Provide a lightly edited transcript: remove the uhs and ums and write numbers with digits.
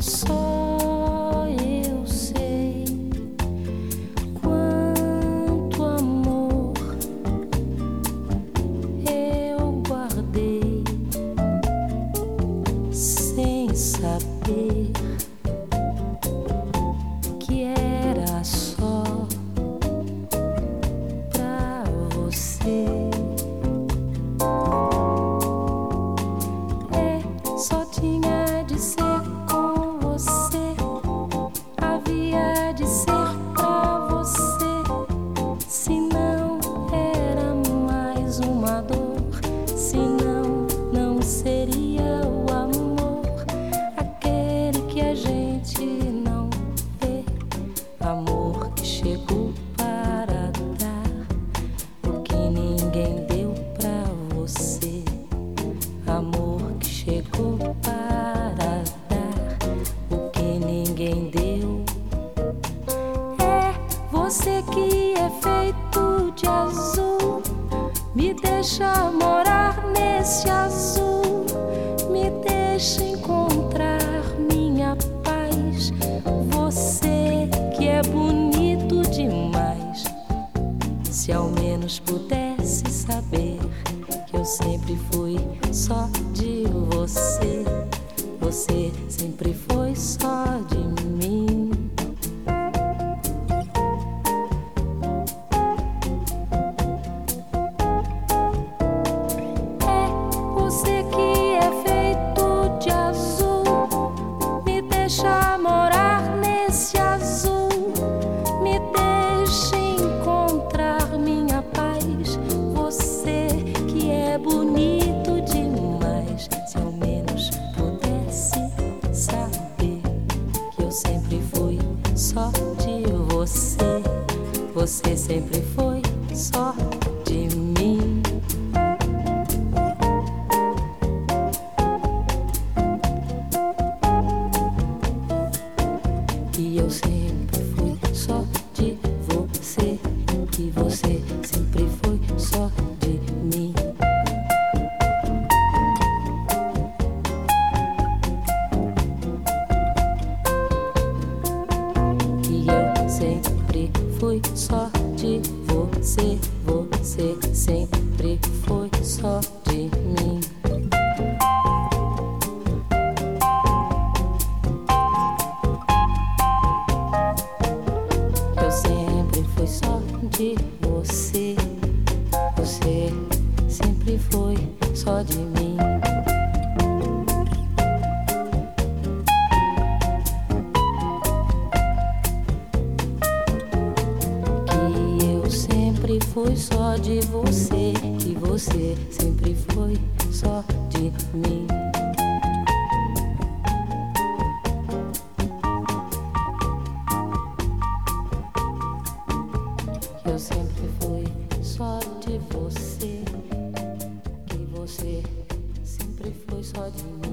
só eu sei quanto amor eu guardei sem saber que era só pra você. Só tinha de ser com você, havia de ser pra você, senão era mais uma dor, senão não seria o amor, aquele que a gente não vê, amor que chegou para dar o que ninguém deu pra você, amor que chegou para dar o que ninguém deu. É você que é feito de azul, me deixa morar nesse azul, me deixa encontrar minha paz. Você que é bonito demais, se ao menos pudesse saber que eu sempre fui só de você, você sempre foi só de mim. É você que é feito de azul, me deixa morar nesse azul, me deixa encontrar minha paz. Você que é bonito demais, se ao menos pudesse saber que eu sempre fui só de você, você sempre foi só de mim. E eu sempre fui só de você, e você sempre foi só de mim. E eu sempre fui só de você, você sempre foi só de mim. Eu sempre fui só de você, você sempre foi só de mim. Que eu sempre fui só de você, que você sempre foi só de mim. Eu sempre fui só de você, que você sempre foi só de mim.